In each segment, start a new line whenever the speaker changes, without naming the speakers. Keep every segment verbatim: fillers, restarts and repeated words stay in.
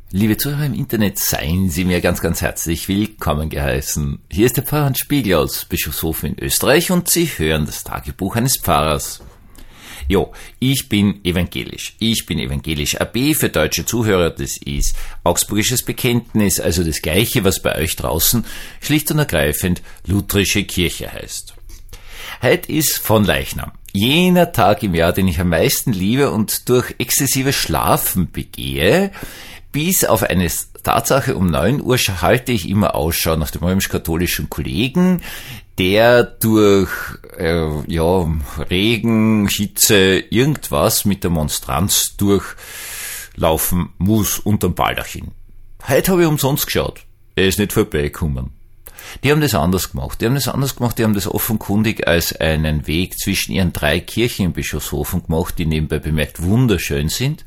Liebe Zuhörer im Internet, seien Sie mir ganz, ganz herzlich willkommen geheißen. Hier ist der Pfarrer Hans Spiegel aus Bischofshofen in Österreich und Sie hören das Tagebuch eines Pfarrers. Jo, ich bin evangelisch. Ich bin evangelisch A B für deutsche Zuhörer. Das ist Augsburgisches Bekenntnis, also das Gleiche, was bei euch draußen schlicht und ergreifend lutherische Kirche heißt. Heute ist Fronleichnam. Jener Tag im Jahr, den ich am meisten liebe und durch exzessives Schlafen begehe. Bis auf eine Tatsache, um neun Uhr halte ich immer Ausschau nach dem römisch-katholischen Kollegen, der durch äh, ja Regen, Hitze, irgendwas mit der Monstranz durchlaufen muss unterm Baldachin. Heute habe ich umsonst geschaut. Er ist nicht vorbeigekommen. Die haben das anders gemacht. Die haben das anders gemacht. Die haben das offenkundig als einen Weg zwischen ihren drei Kirchen in Bischofshofen gemacht, die nebenbei bemerkt wunderschön sind.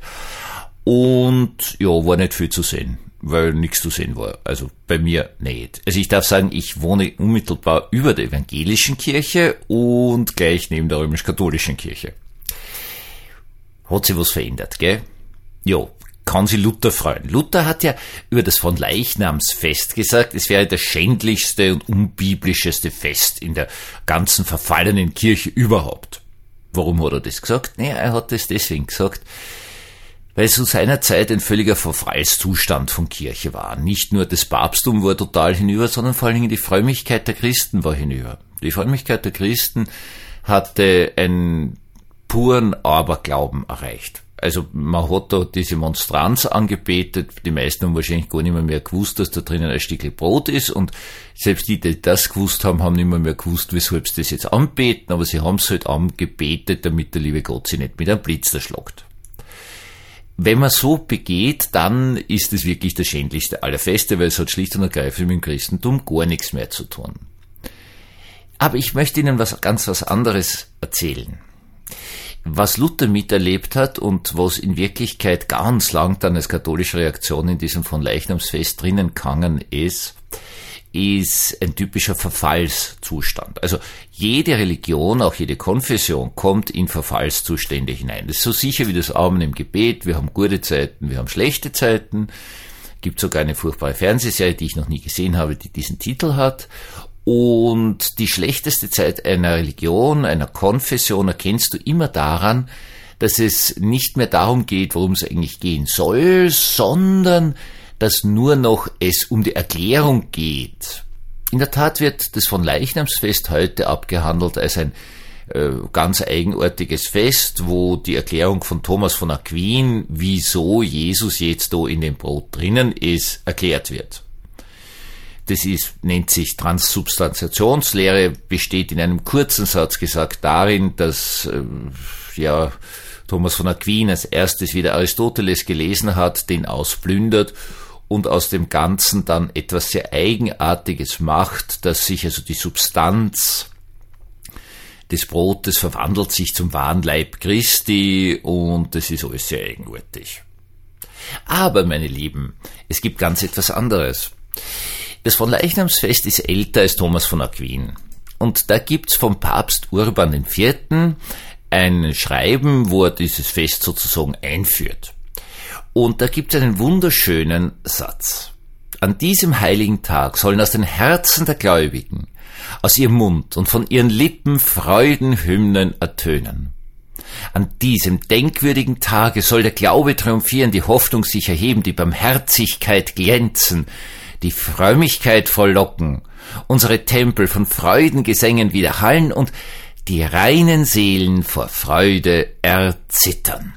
Und ja, war nicht viel zu sehen, weil nichts zu sehen war. Also bei mir nicht. Also ich darf sagen, ich wohne unmittelbar über der evangelischen Kirche und gleich neben der römisch-katholischen Kirche. Hat sich was verändert, gell? Ja, kann sich Luther freuen. Luther hat ja über das Fronleichnamsfest gesagt, es wäre das schändlichste und unbiblischeste Fest in der ganzen verfallenen Kirche überhaupt. Warum hat er das gesagt? Naja, er hat das deswegen gesagt, weil es zu seiner Zeit ein völliger Verfallszustand von Kirche war. Nicht nur das Papsttum war total hinüber, sondern vor allen Dingen die Frömmigkeit der Christen war hinüber. Die Frömmigkeit der Christen hatte einen puren Aberglauben erreicht. Also man hat da diese Monstranz angebetet, die meisten haben wahrscheinlich gar nicht mehr, mehr gewusst, dass da drinnen ein Stückel Brot ist und selbst die, die das gewusst haben, haben nicht mehr, mehr gewusst, weshalb sie das jetzt anbeten, aber sie haben es halt angebetet, damit der liebe Gott sie nicht mit einem Blitz erschlagt. Wenn man so begeht, dann ist es wirklich das schändlichste aller Feste, weil es hat schlicht und ergreifend mit dem Christentum gar nichts mehr zu tun. Aber ich möchte Ihnen was ganz was anderes erzählen. Was Luther miterlebt hat und was in Wirklichkeit ganz lang dann als katholische Reaktion in diesem Fronleichnamsfest drinnen gegangen ist, ist ein typischer Verfallszustand. Also jede Religion, auch jede Konfession kommt in Verfallszustände hinein. Das ist so sicher wie das Amen im Gebet. Wir haben gute Zeiten, wir haben schlechte Zeiten. Gibt sogar eine furchtbare Fernsehserie, die ich noch nie gesehen habe, die diesen Titel hat. Und die schlechteste Zeit einer Religion, einer Konfession erkennst du immer daran, dass es nicht mehr darum geht, worum es eigentlich gehen soll, sondern dass nur noch es um die Erklärung geht. In der Tat wird das Fronleichnamsfest heute abgehandelt als ein äh, ganz eigenartiges Fest, wo die Erklärung von Thomas von Aquin, wieso Jesus jetzt da in dem Brot drinnen ist, erklärt wird. Das ist, nennt sich Transsubstantiationslehre, besteht in einem kurzen Satz gesagt darin, dass äh, ja Thomas von Aquin als erstes wieder Aristoteles gelesen hat, den ausplündert und aus dem Ganzen dann etwas sehr Eigenartiges macht, dass sich also die Substanz des Brotes verwandelt sich zum wahren Leib Christi und das ist alles sehr eigenartig. Aber, meine Lieben, es gibt ganz etwas anderes. Das Fronleichnamsfest ist älter als Thomas von Aquin und da gibt's vom Papst Urban der Vierte ein Schreiben, wo er dieses Fest sozusagen einführt. Und da gibt es einen wunderschönen Satz. An diesem heiligen Tag sollen aus den Herzen der Gläubigen, aus ihrem Mund und von ihren Lippen Freudenhymnen ertönen. An diesem denkwürdigen Tage soll der Glaube triumphieren, die Hoffnung sich erheben, die Barmherzigkeit glänzen, die Frömmigkeit frohlocken, unsere Tempel von Freudengesängen widerhallen und die reinen Seelen vor Freude erzittern.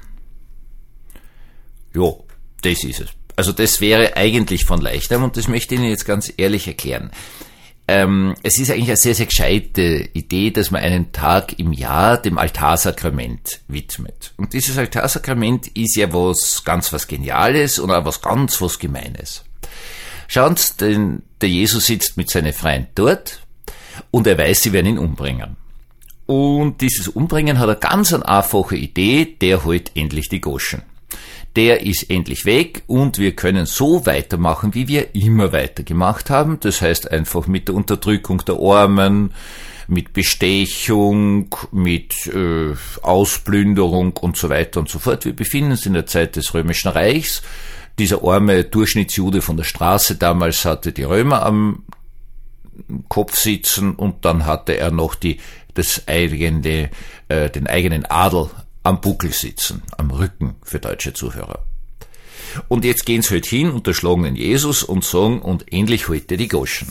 Jo, das ist es. Also das wäre eigentlich Fronleichnam und das möchte ich Ihnen jetzt ganz ehrlich erklären. Ähm, es ist eigentlich eine sehr, sehr gescheite Idee, dass man einen Tag im Jahr dem Altarsakrament widmet. Und dieses Altarsakrament ist ja was ganz was Geniales und auch was ganz was Gemeines. Schauen Sie, denn der Jesus sitzt mit seinen Freunden dort und er weiß, sie werden ihn umbringen. Und dieses Umbringen hat eine ganz eine einfache Idee, der holt endlich die Goschen. Der ist endlich weg und wir können so weitermachen, wie wir immer weitergemacht haben. Das heißt einfach mit der Unterdrückung der Armen, mit Bestechung, mit äh, Ausplünderung und so weiter und so fort. Wir befinden uns in der Zeit des Römischen Reichs. Dieser arme Durchschnittsjude von der Straße damals hatte die Römer am Kopf sitzen und dann hatte er noch die, das eigene, äh, den eigenen Adel am Buckel sitzen, am Rücken für deutsche Zuhörer. Und jetzt gehen sie halt hin, unterschlagen den Jesus und sagen, und endlich holt er die Goschen.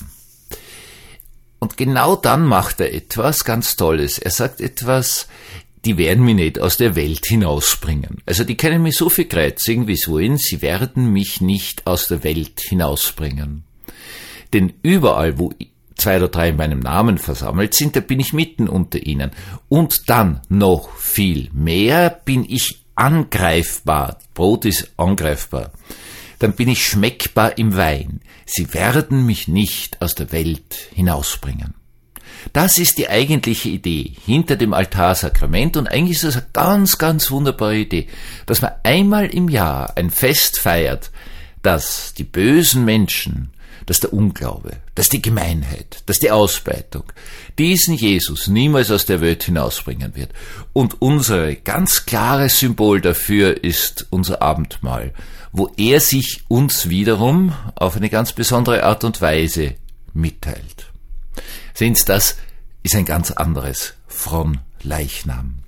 Und genau dann macht er etwas ganz Tolles. Er sagt etwas, die werden mich nicht aus der Welt hinausbringen. Also die können mich so viel kreuzigen, wie sie wollen, sie werden mich nicht aus der Welt hinausbringen. Denn überall, wo zwei oder drei in meinem Namen versammelt sind, da bin ich mitten unter ihnen. Und dann noch viel mehr bin ich angreifbar. Brot ist angreifbar. Dann bin ich schmeckbar im Wein. Sie werden mich nicht aus der Welt hinausbringen. Das ist die eigentliche Idee hinter dem Altarsakrament und eigentlich ist das eine ganz, ganz wunderbare Idee, dass man einmal im Jahr ein Fest feiert, dass die bösen Menschen, dass der Unglaube, dass die Gemeinheit, dass die Ausbeutung diesen Jesus niemals aus der Welt hinausbringen wird. Und unser ganz klares Symbol dafür ist unser Abendmahl, wo er sich uns wiederum auf eine ganz besondere Art und Weise mitteilt. Sehen Sie, das ist ein ganz anderes Fronleichnam.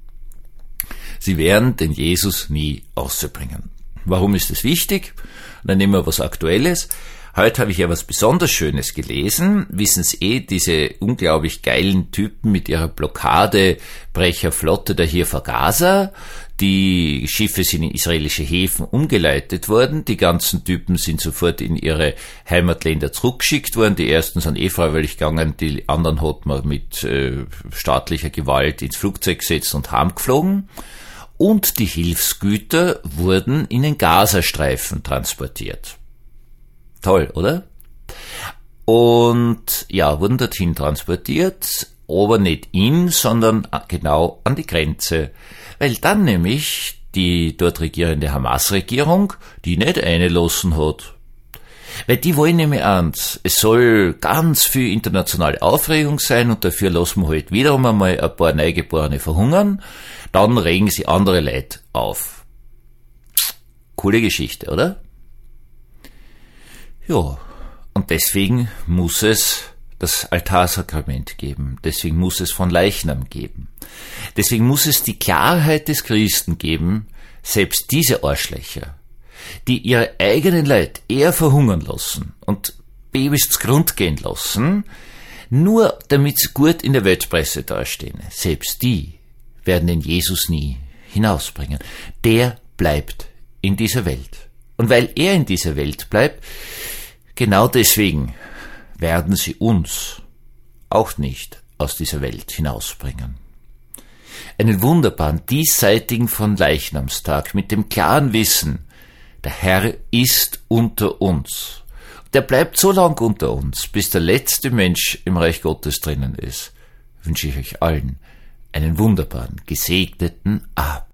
Sie werden den Jesus nie auszubringen. Warum ist das wichtig? Dann nehmen wir was Aktuelles. Heute habe ich ja was besonders Schönes gelesen. Wissen Sie eh, diese unglaublich geilen Typen mit ihrer Blockadebrecherflotte da hier vor Gaza. Die Schiffe sind in israelische Häfen umgeleitet worden. Die ganzen Typen sind sofort in ihre Heimatländer zurückgeschickt worden. Die ersten sind eh freiwillig gegangen, die anderen hat man mit äh, staatlicher Gewalt ins Flugzeug gesetzt und heimgeflogen. Und die Hilfsgüter wurden in den Gazastreifen transportiert. Toll, oder? Und ja, wurden dorthin transportiert, aber nicht in, sondern genau an die Grenze. Weil dann nämlich die dort regierende Hamas-Regierung die nicht eingelassen hat. Weil die wollen nämlich eins, es soll ganz viel internationale Aufregung sein und dafür lassen wir halt wiederum einmal ein paar Neugeborene verhungern, dann regen sie andere Leute auf. Coole Geschichte, oder? Ja, und deswegen muss es das Altarsakrament geben. Deswegen muss es von Leichnam geben. Deswegen muss es die Klarheit des Christen geben, selbst diese Arschlöcher, die ihre eigenen Leute eher verhungern lassen und Babys zu Grund gehen lassen, nur damit sie gut in der Weltpresse dastehen. Selbst die werden den Jesus nie hinausbringen. Der bleibt in dieser Welt. Und weil er in dieser Welt bleibt, genau deswegen werden sie uns auch nicht aus dieser Welt hinausbringen. Einen wunderbaren, diesseitigen von Leichnamstag mit dem klaren Wissen, der Herr ist unter uns. Der bleibt so lang unter uns, bis der letzte Mensch im Reich Gottes drinnen ist. Wünsche ich euch allen einen wunderbaren, gesegneten Abend.